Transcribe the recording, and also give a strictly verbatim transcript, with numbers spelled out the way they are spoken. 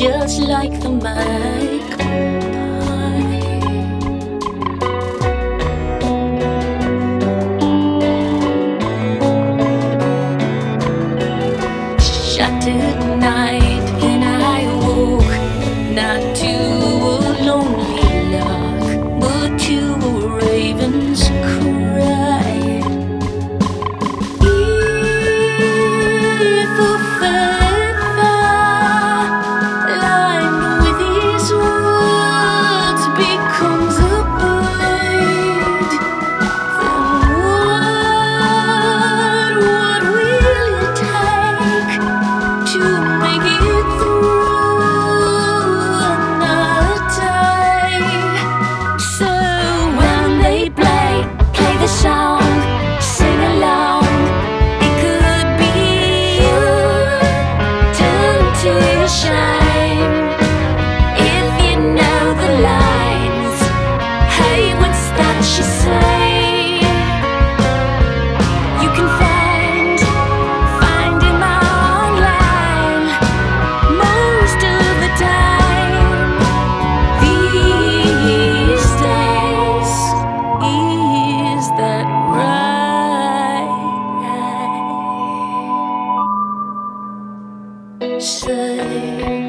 just like the magpie. Shattered night, then I woke, not to a lonely lark, but to a raven's cry. If a feather lined with his words becomes a blade, then what, what will it take to make it through another day? So when they play, play the song, sing along. It could be you, turn to your shine. If you know the lines, hey, what's that you say? You can find, find him online most of the time these days. Is that right? Say